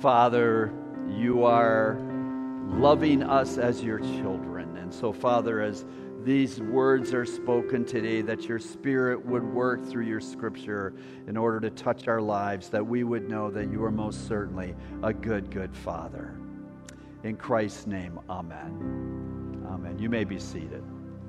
Father, you are loving us as your children. And so, Father, as these words are spoken today, that your Spirit would work through your Scripture in order to touch our lives, that we would know that you are most certainly a good, good Father. In Christ's name, amen. Amen. You may be seated.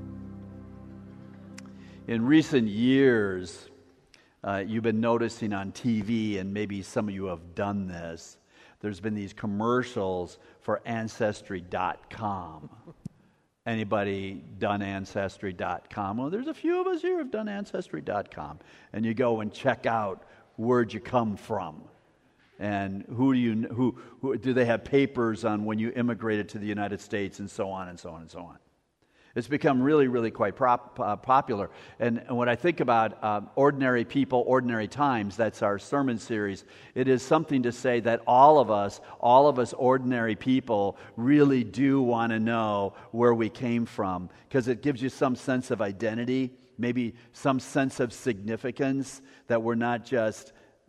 In recent years, you've been noticing on TV, and maybe some of you have done this, there's been these commercials for Ancestry.com. Anybody done Ancestry.com? Well, there's a few of us here who have done Ancestry.com. And you go and check out where'd you come from. And who do they have papers on when you immigrated to the United States, and so on and so on and so on. It's become really, really quite popular. And when I think about ordinary people, ordinary times, that's our sermon series, it is something to say that all of us ordinary people really do want to know where we came from, because it gives you some sense of identity, maybe some sense of significance, that we're not just,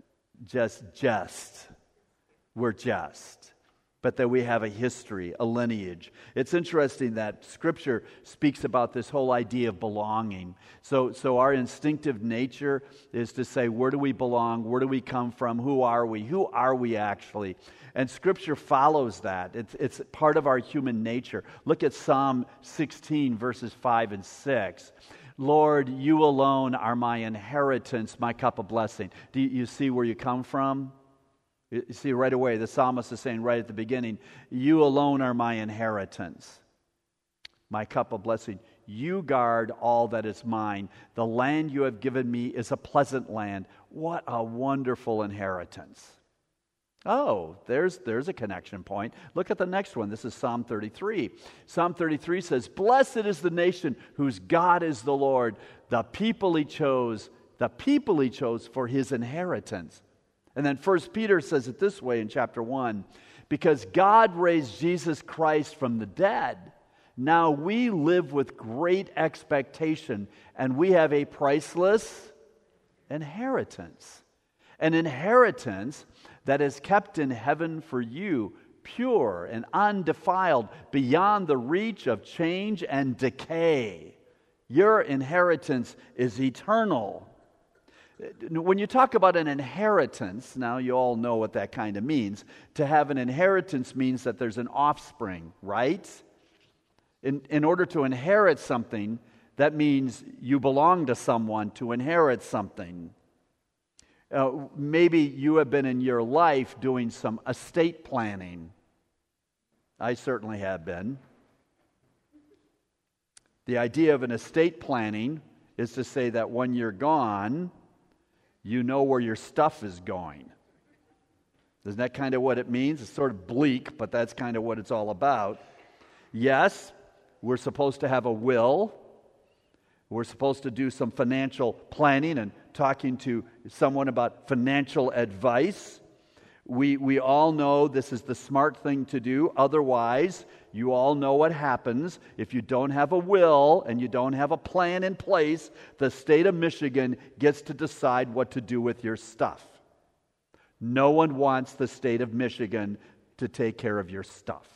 we're just. But that we have a history, a lineage. It's interesting that Scripture speaks about this whole idea of belonging. So our instinctive nature is to say, where do we belong? Where do we come from? Who are we? Who are we actually? And Scripture follows that. It's part of our human nature. Look at Psalm 16, verses 5 and 6. Lord, you alone are my inheritance, my cup of blessing. Do you see where you come from? You see, right away, the psalmist is saying right at the beginning, you alone are my inheritance, my cup of blessing. You guard all that is mine. The land you have given me is a pleasant land. What a wonderful inheritance. Oh, there's a connection point. Look at the next one. This is Psalm 33. Psalm 33 says, blessed is the nation whose God is the Lord, the people he chose for his inheritance. And then 1 Peter says it this way in chapter 1, because God raised Jesus Christ from the dead, now we live with great expectation, and we have a priceless inheritance. An inheritance that is kept in heaven for you, pure and undefiled, beyond the reach of change and decay. Your inheritance is eternal. When you talk about an inheritance, now you all know what that kind of means. To have an inheritance means that there's an offspring, right? In order to inherit something, that means you belong to someone to inherit something. Maybe you have been in your life doing some estate planning. I certainly have been. The idea of an estate planning is to say that when you're gone, you know where your stuff is going. Isn't that kind of what it means? It's sort of bleak, but that's kind of what it's all about. Yes, we're supposed to have a will. We're supposed to do some financial planning and talking to someone about financial advice. We all know this is the smart thing to do. Otherwise, you all know what happens. If you don't have a will and you don't have a plan in place, the state of Michigan gets to decide what to do with your stuff. No one wants the state of Michigan to take care of your stuff.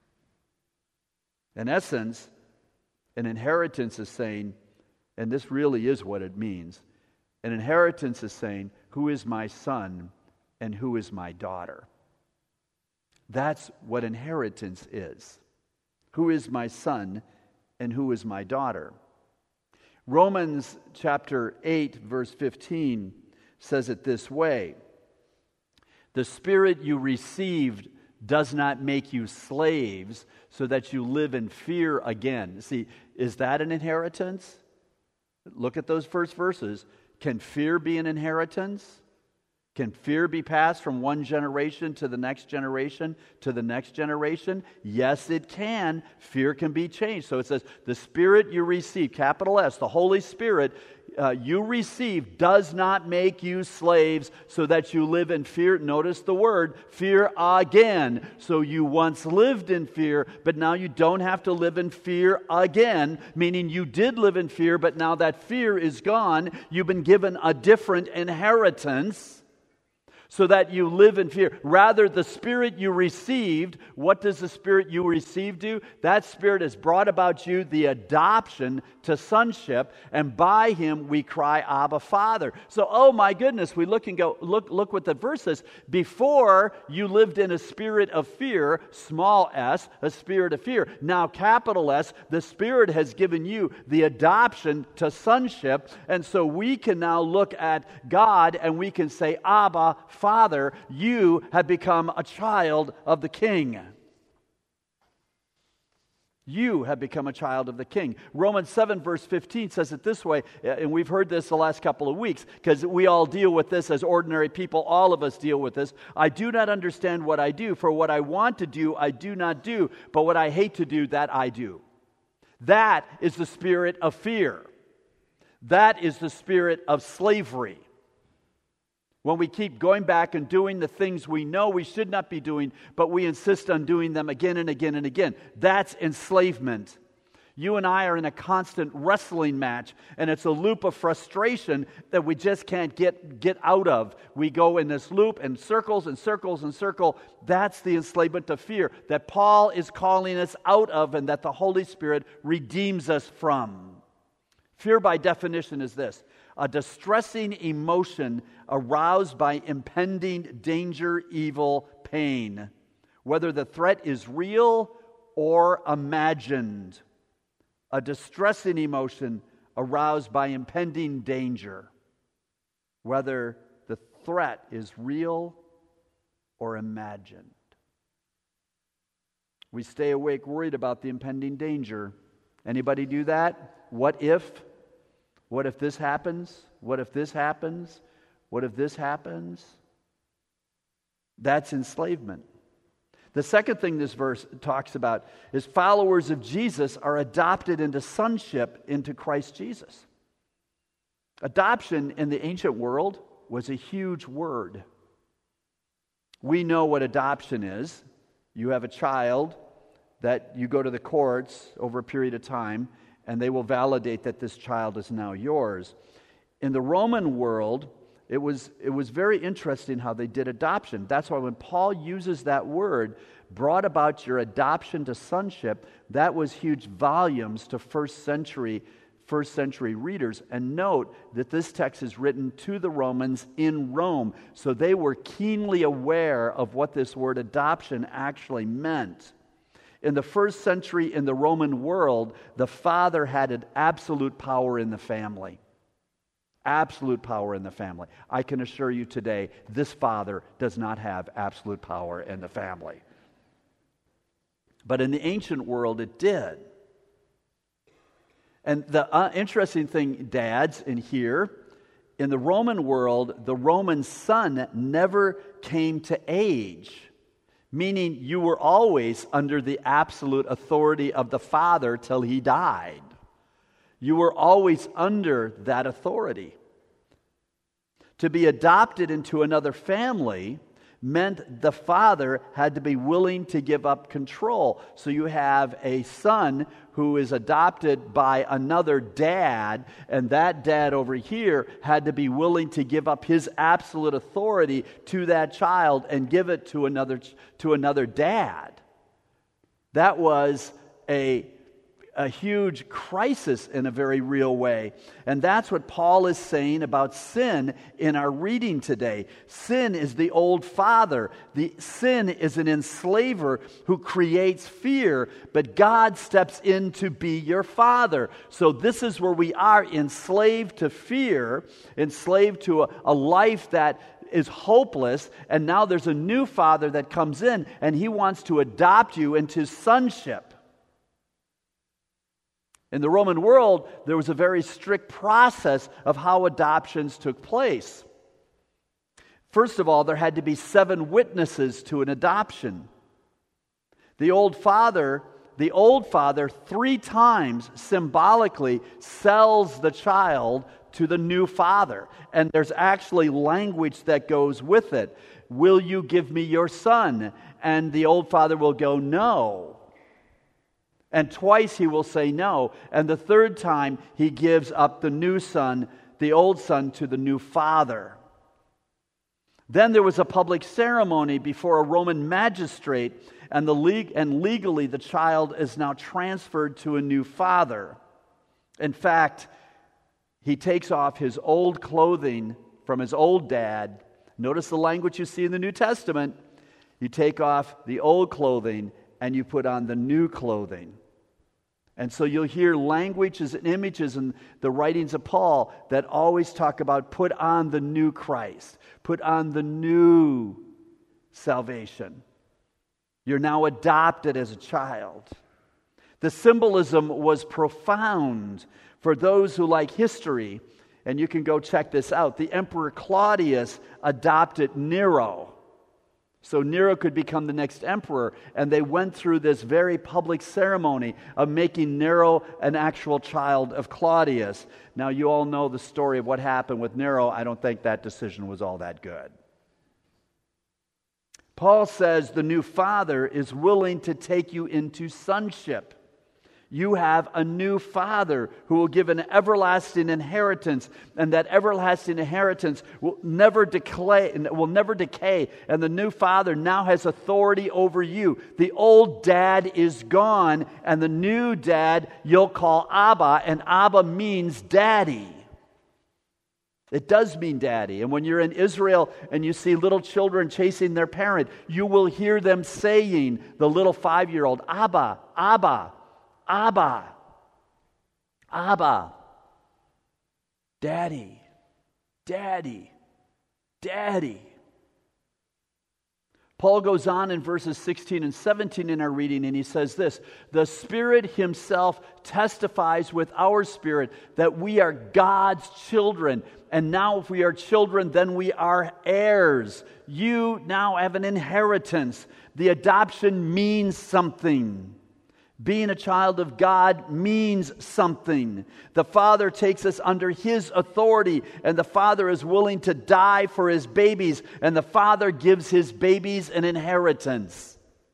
In essence, an inheritance is saying, and this really is what it means, an inheritance is saying, who is my son and who is my daughter? That's what inheritance is. Who is my son and who is my daughter? Romans chapter 8, verse 15 says it this way. The Spirit you received does not make you slaves so that you live in fear again. See, is that an inheritance? Look at those first verses. Can fear be an inheritance? Can fear be passed from one generation to the next generation to the next generation? Yes, it can. Fear can be changed. So it says, the Spirit you receive, capital S, the Holy Spirit you receive does not make you slaves so that you live in fear. Notice the word, fear again. So you once lived in fear, but now you don't have to live in fear again, meaning you did live in fear, but now that fear is gone. You've been given a different inheritance. so that you live in fear. Rather, the Spirit you received, what does the Spirit you received do? That Spirit has brought about you the adoption to sonship, and by Him we cry, Abba, Father. So, oh my goodness, we look and go, look what the verse says. Before, you lived in a spirit of fear, small s, a spirit of fear. Now, capital S, the Spirit has given you the adoption to sonship, and so we can now look at God and we can say, Abba, Father, you have become a child of the King. You have become a child of the King. Romans 7 verse 15 says it this way, and we've heard this the last couple of weeks, because we all deal with this as ordinary people. All of us deal with this. I do not understand what I do, for what I want to do, I do not do, but what I hate to do, that I do. That is the spirit of fear. That is the spirit of slavery. When we keep going back and doing the things we know we should not be doing, but we insist on doing them again and again and again. That's enslavement. You and I are in a constant wrestling match, and it's a loop of frustration that we just can't get out of. We go in this loop and circles and circles and circle. That's the enslavement of fear that Paul is calling us out of and that the Holy Spirit redeems us from. Fear by definition is this: a distressing emotion aroused by impending danger, evil, pain, whether the threat is real or imagined. A distressing emotion aroused by impending danger, whether the threat is real or imagined. We stay awake worried about the impending danger. Anybody do that? What if? What if this happens? What if this happens? What if this happens? That's enslavement. The second thing this verse talks about is followers of Jesus are adopted into sonship into Christ Jesus. Adoption in the ancient world was a huge word. We know what adoption is. You have a child that you go to the courts over a period of time, and they will validate that this child is now yours. In the Roman world, it was very interesting how they did adoption. That's why when Paul uses that word, brought about your adoption to sonship, that was huge volumes to first century readers. And note that this text is written to the Romans in Rome. So they were keenly aware of what this word adoption actually meant. In the first century in the Roman world, the father had an absolute power in the family. Absolute power in the family. I can assure you today, this father does not have absolute power in the family. But in the ancient world, it did. And the interesting thing, dads, in here, in the Roman world, the Roman son never came to age, meaning you were always under the absolute authority of the father till he died. You were always under that authority. To be adopted into another family meant the father had to be willing to give up control. So you have a son who is adopted by another dad, and that dad over here had to be willing to give up his absolute authority to that child and give it to another dad. That was a huge crisis in a very real way. And that's what Paul is saying about sin in our reading today. Sin is the old father. The sin is an enslaver who creates fear, but God steps in to be your father. So this is where we are, enslaved to fear, enslaved to a life that is hopeless, and now there's a new father that comes in, and he wants to adopt you into sonship. In the Roman world, there was a very strict process of how adoptions took place. First of all, there had to be 7 witnesses to an adoption. The old father 3 times symbolically sells the child to the new father. And there's actually language that goes with it. Will you give me your son? And the old father will go, no. And twice he will say no. And the third time he gives up the new son, the old son, to the new father. Then there was a public ceremony before a Roman magistrate, and legally the child is now transferred to a new father. In fact, he takes off his old clothing from his old dad. Notice the language you see in the New Testament. You take off the old clothing and you put on the new clothing. And so you'll hear languages and images in the writings of Paul that always talk about put on the new Christ, put on the new salvation. You're now adopted as a child. The symbolism was profound for those who like history, and you can go check this out. The Emperor Claudius adopted Nero, so Nero could become the next emperor, and they went through this very public ceremony of making Nero an actual child of Claudius. Now, you all know the story of what happened with Nero. I don't think that decision was all that good. Paul says the new father is willing to take you into sonship. You have a new father who will give an everlasting inheritance, and that everlasting inheritance will never decay, and the new father now has authority over you. The old dad is gone, and the new dad you'll call Abba, and Abba means daddy. It does mean daddy. And when you're in Israel and you see little children chasing their parent, you will hear them saying, the little 5-year-old, Abba, Abba, Abba, Abba, Daddy, Daddy, Daddy. Paul goes on in verses 16 and 17 in our reading, and he says this: the Spirit Himself testifies with our spirit that we are God's children. And now if we are children, then we are heirs. You now have an inheritance. The adoption means something. Being a child of God means something. The Father takes us under His authority, and the Father is willing to die for His babies, and the Father gives His babies an inheritance.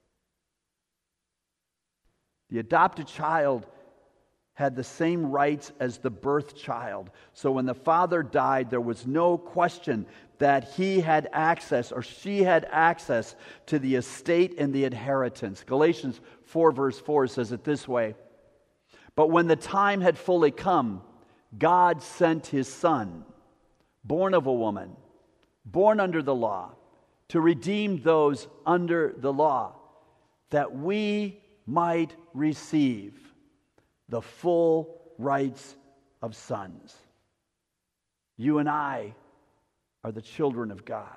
The adopted child had the same rights as the birth child. So when the father died, there was no question that he had access, or she had access, to the estate and the inheritance. Galatians 4 verse 4 says it this way: but when the time had fully come, God sent His Son, born of a woman, born under the law, to redeem those under the law, that we might receive the full rights of sons. You and I are the children of God.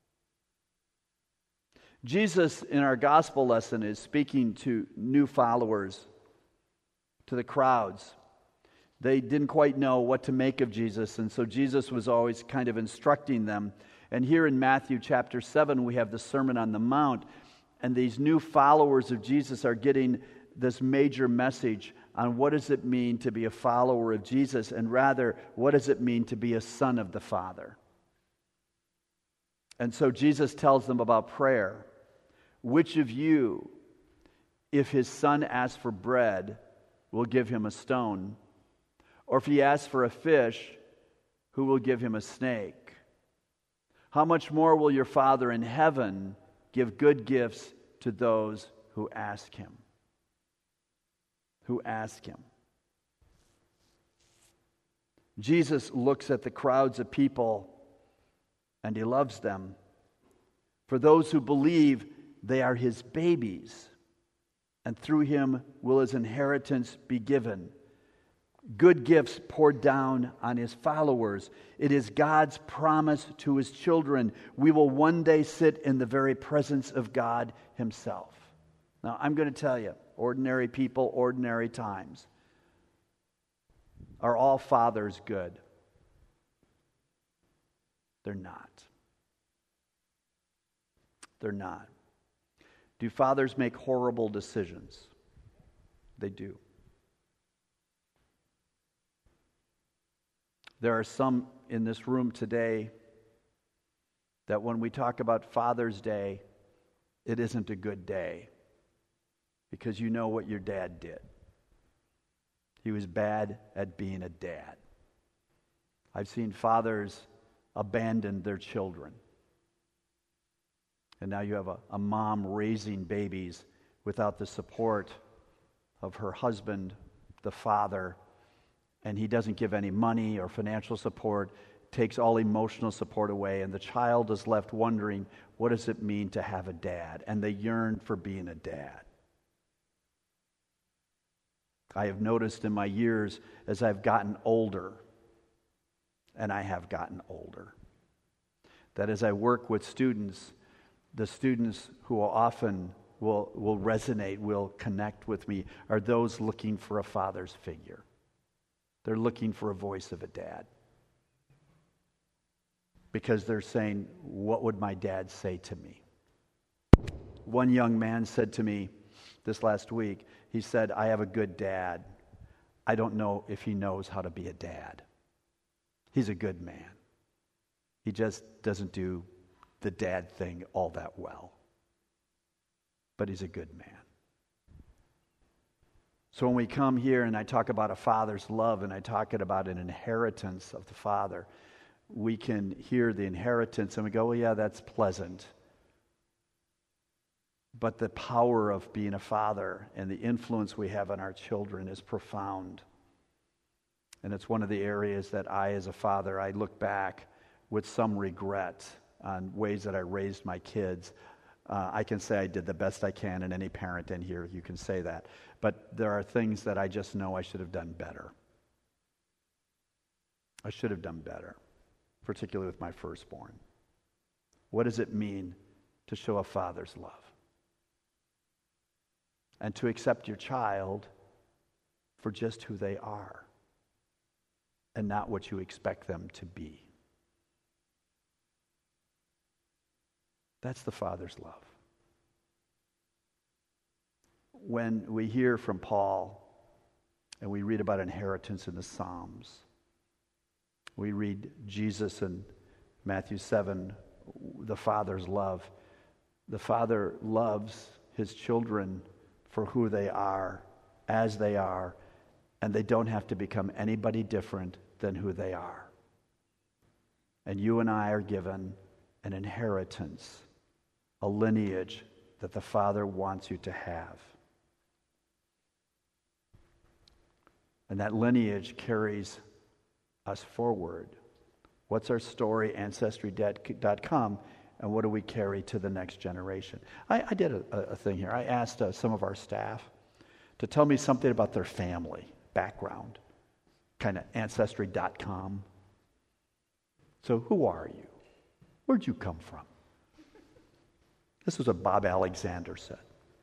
Jesus, in our gospel lesson, is speaking to new followers, to the crowds. They didn't quite know what to make of Jesus, and so Jesus was always kind of instructing them. And here in Matthew chapter 7, we have the Sermon on the Mount, and these new followers of Jesus are getting this major message on what does it mean to be a follower of Jesus, and rather, what does it mean to be a son of the Father? And so Jesus tells them about prayer. Which of you, if his son asks for bread, will give him a stone? Or if he asks for a fish, who will give him a snake? How much more will your Father in heaven give good gifts to those who ask Him? Who ask Him. Jesus looks at the crowds of people and He loves them. For those who believe, they are His babies, and through Him will His inheritance be given. Good gifts poured down on His followers. It is God's promise to His children. We will one day sit in the very presence of God Himself. Now, I'm going to tell you, ordinary people, ordinary times. Are all fathers good? They're not. They're not. Do fathers make horrible decisions? They do. There are some in this room today that when we talk about Father's Day, it isn't a good day. Because you know what your dad did. He was bad at being a dad. I've seen fathers abandon their children. And now you have a mom raising babies without the support of her husband, the father, and he doesn't give any money or financial support, takes all emotional support away, and the child is left wondering, what does it mean to have a dad? And they yearn for being a dad. I have noticed in my years as I've gotten older, and I have gotten older, that as I work with students, the students who will often will resonate, will connect with me, are those looking for a father's figure. They're looking for a voice of a dad. Because they're saying, what would my dad say to me? One young man said to me this last week, he said, I have a good dad. I don't know if he knows how to be a dad. He's a good man. He just doesn't do the dad thing all that well. But he's a good man. So when we come here and I talk about a father's love and I talk about an inheritance of the father, we can hear the inheritance and we go, well, yeah, that's pleasant. But the power of being a father and the influence we have on our children is profound. And it's one of the areas that I, as a father, I look back with some regret on ways that I raised my kids. I can say I did the best I can, and any parent in here, you can say that. But there are things that I just know I should have done better. I should have done better, particularly with my firstborn. What does it mean to show a father's love? And to accept your child for just who they are and not what you expect them to be. That's the Father's love. When we hear from Paul and we read about inheritance in the Psalms, we read Jesus in Matthew 7, the Father's love. The Father loves his children for who they are, as they are, and they don't have to become anybody different than who they are. And you and I are given an inheritance, a lineage that the Father wants you to have. And that lineage carries us forward. What's our story? Ancestry.com. And what do we carry to the next generation? I did a thing here. I asked some of our staff to tell me something about their family background, kind of Ancestry.com. So who are you? Where'd you come from? This was what Bob Alexander said.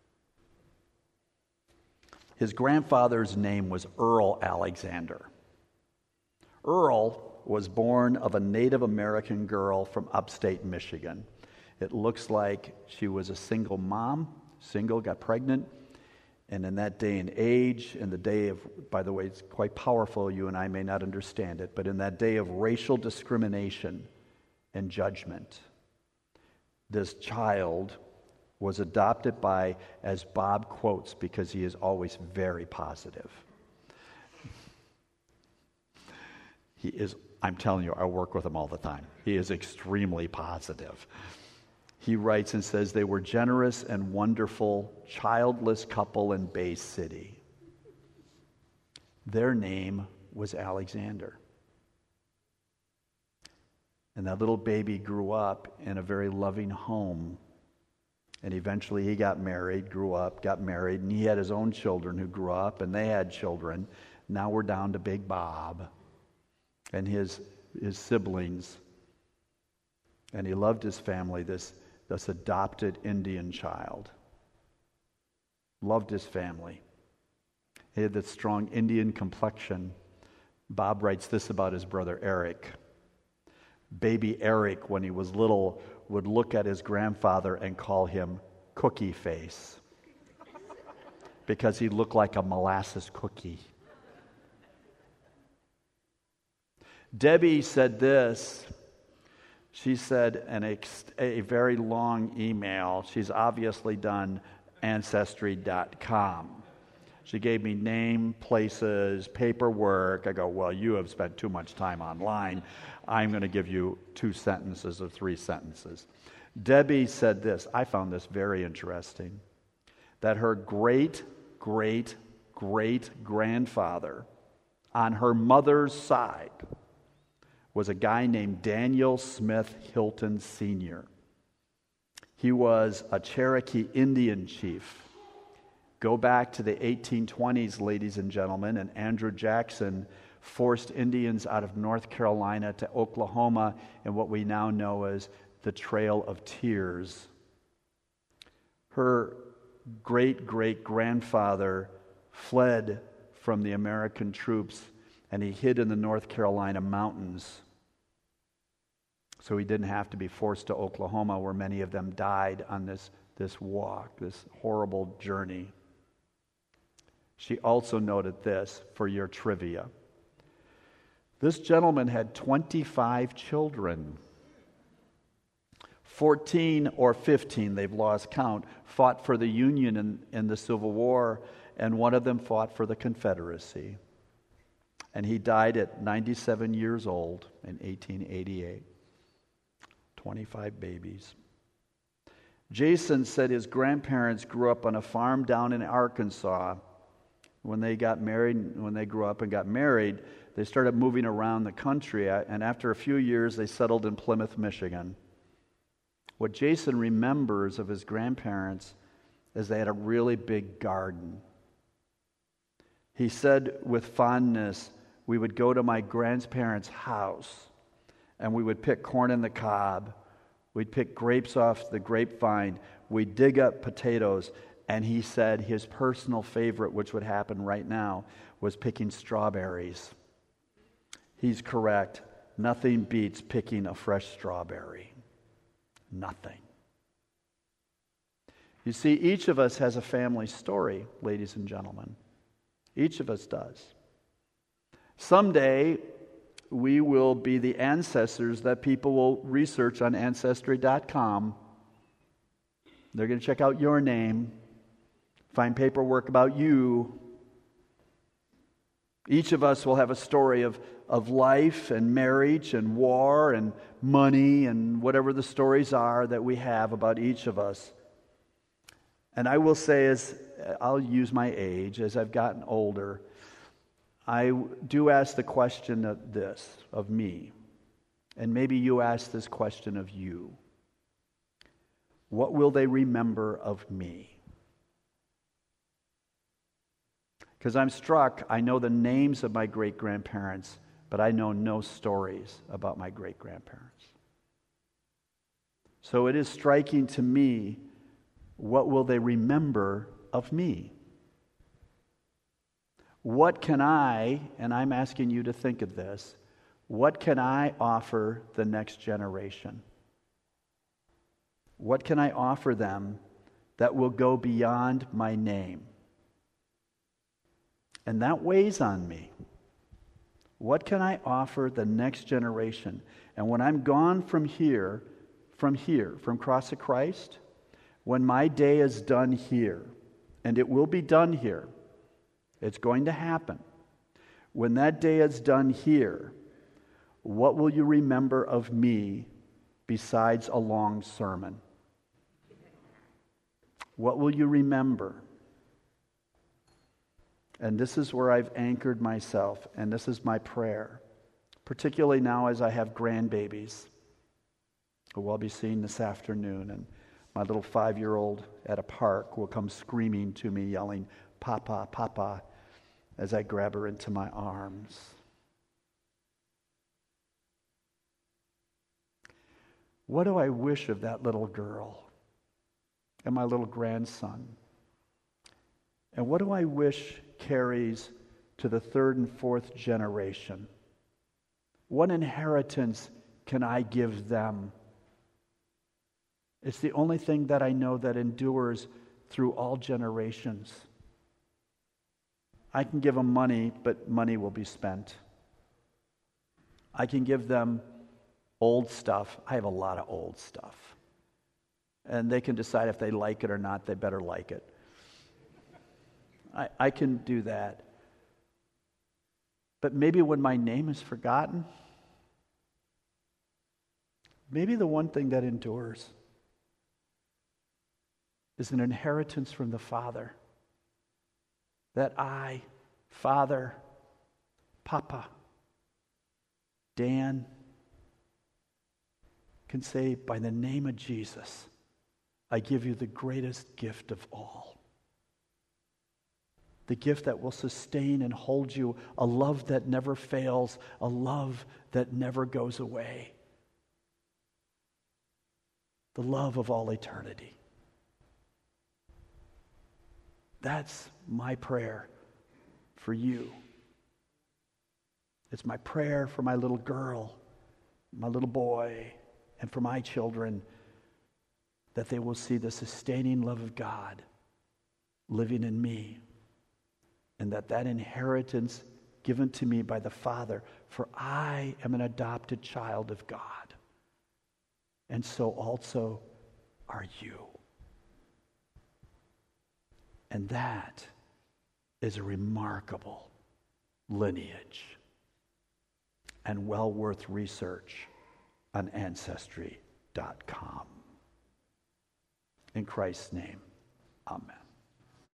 His grandfather's name was Earl Alexander. Earl was born of a Native American girl from upstate Michigan. It looks like she was a single mom, got pregnant, and in that day and age, in the day of, by the way, it's quite powerful, you and I may not understand it, but in that day of racial discrimination and judgment, this child was adopted by, as Bob quotes, because he is always very positive. He is, I'm telling you, I work with him all the time. He is extremely positive. He writes and says, they were generous and wonderful, childless couple in Bay City. Their name was Alexander. And that little baby grew up in a very loving home. And eventually he got married, grew up, got married, and he had his own children who grew up, and they had children. Now we're down to Big Bob and his siblings. And he loved his family, this adopted Indian child. Loved his family. He had that strong Indian complexion. Bob writes this about his brother Eric. Baby Eric, when he was little, would look at his grandfather and call him Cookie Face because he looked like a molasses cookie. Debbie said this. She said in a very long email, she's obviously done Ancestry.com. She gave me name, places, paperwork. I go, well, you have spent too much time online. I'm going to give you 2 sentences or 3 sentences. Debbie said this. I found this very interesting. That her great-great-great-grandfather on her mother's side was a guy named Daniel Smith Hilton Sr. He was a Cherokee Indian chief. Go back to the 1820s, ladies and gentlemen, and Andrew Jackson forced Indians out of North Carolina to Oklahoma in what we now know as the Trail of Tears. Her great-great-grandfather fled from the American troops, and he hid in the North Carolina mountains. So he didn't have to be forced to Oklahoma, where many of them died on this walk, this horrible journey. She also noted this for your trivia. This gentleman had 25 children. 14 or 15, they've lost count, fought for the Union in the Civil War, and one of them fought for the Confederacy. And he died at 97 years old in 1888. 25 babies. Jason said his grandparents grew up on a farm down in Arkansas. When they got married, when they grew up and got married, they started moving around the country, and after a few years, they settled in Plymouth, Michigan. What Jason remembers of his grandparents is they had a really big garden. He said with fondness, we would go to my grandparents' house, and we would pick corn in the cob. We'd pick grapes off the grapevine. We'd dig up potatoes. And he said his personal favorite, which would happen right now, was picking strawberries. He's correct. Nothing beats picking a fresh strawberry. Nothing. You see, each of us has a family story, ladies and gentlemen. Each of us does. Someday, we will be the ancestors that people will research on Ancestry.com. They're going to check out your name, find paperwork about you. Each of us will have a story of life and marriage and war and money and whatever the stories are that we have about each of us. And I will say, as I'll use my age, as I've gotten older, I do ask the question of me, and maybe you ask this question of you. What will they remember of me? Because I'm struck, I know the names of my great-grandparents, but I know no stories about my great-grandparents. So it is striking to me, what will they remember of me? What can I, and I'm asking you to think of this, what can I offer the next generation? What can I offer them that will go beyond my name? And that weighs on me. What can I offer the next generation? And when I'm gone from here, from Cross of Christ, when my day is done here, and it will be done here, it's going to happen. When that day is done here, what will you remember of me besides a long sermon? What will you remember? And this is where I've anchored myself, and this is my prayer, particularly now as I have grandbabies, who I'll be seeing this afternoon, and my little 5-year-old at a park will come screaming to me, yelling, "Papa, Papa," as I grab her into my arms. What do I wish of that little girl and my little grandson? And what do I wish carries to the 3rd and 4th generation? What inheritance can I give them? It's the only thing that I know that endures through all generations. I can give them money, but money will be spent. I can give them old stuff. I have a lot of old stuff. And they can decide if they like it or not. They better like it. I can do that. But maybe when my name is forgotten, maybe the one thing that endures is an inheritance from the Father. That I, Father, Papa, Dan, can say, by the name of Jesus, I give you the greatest gift of all. The gift that will sustain and hold you, a love that never fails, a love that never goes away. The love of all eternity. That's my prayer for you. It's my prayer for my little girl, my little boy, and for my children, that they will see the sustaining love of God living in me, and that inheritance given to me by the Father, for I am an adopted child of God, and so also are you. And that is a remarkable lineage and well worth research on Ancestry.com. In Christ's name, amen.